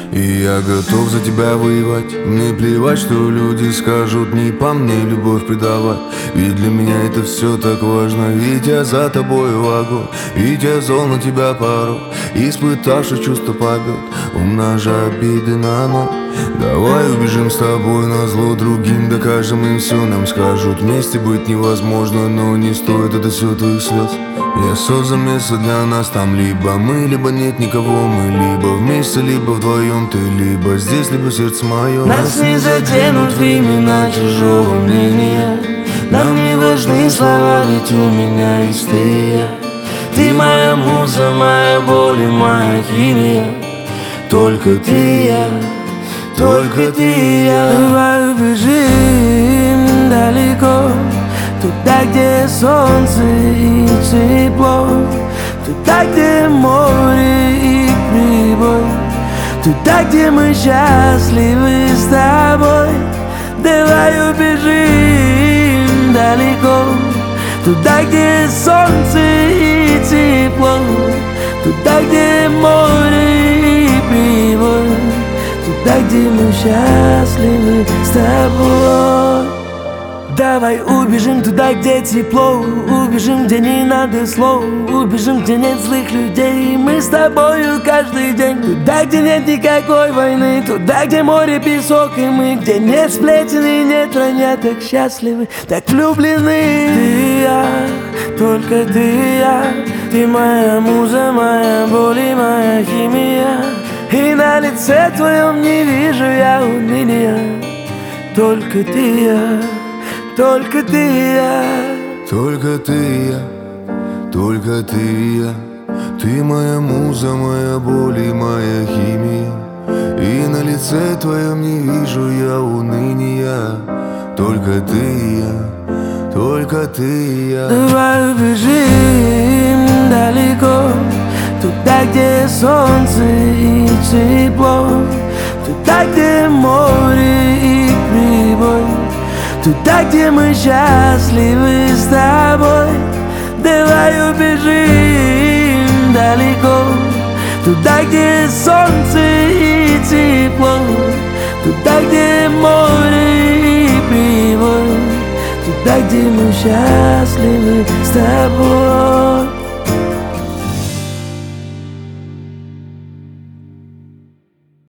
И я готов за тебя воевать. Мне плевать, что люди скажут, не по мне любовь предавать. Ведь для меня это все так важно. Ведь я за тобой в огонь, ведь я зол на тебя порой, испытавший чувство побед, умножая обиды на ноль. Давай убежим с тобой на зло другим, докажем им все, нам скажут. Вместе быть невозможно, но не стоит это все твоих слез. Я создал место для нас, там либо мы, либо нет никого. Мы либо вместе, либо вдвоем. Ты либо здесь, либо сердце мое. Нас не затянут времена чужого мнения. Нам не важны слова, ведь у меня есть ты и я. Ты моя муза, моя боль и моя химия. Только ты и я, только ты и я. Давай убежим далеко, туда, где солнце и тепло, туда, где море и прибой, туда, где мы счастливы с тобой. Давай убежим далеко, туда, где солнце и тепло, туда, где море и прибой, туда, где мы счастливы с тобой. Давай убежим туда, где тепло, убежим, где не надо слов, убежим, где нет злых людей. Мы с тобою каждый день. Туда, где нет никакой войны, туда, где море, песок и мы, где нет сплетен и нет вранья. Так счастливы, так влюблены. Ты и я, только ты и я. Ты моя муза, моя боль и моя химия. И на лице твоем не вижу я уныния. Только ты и я, только ты и я. Только ты и я, только ты и я. Ты моя муза, моя боль и моя химия. И на лице твоем не вижу я уныния. Только ты и я, только ты и я. Давай убежим далеко, туда, где солнце и тепло, туда, где море и прибой, туда, где мы счастливы с тобой. Давай убежим далеко, туда, где солнце и тепло, туда, где море и прибой, туда, где мы счастливы с тобой.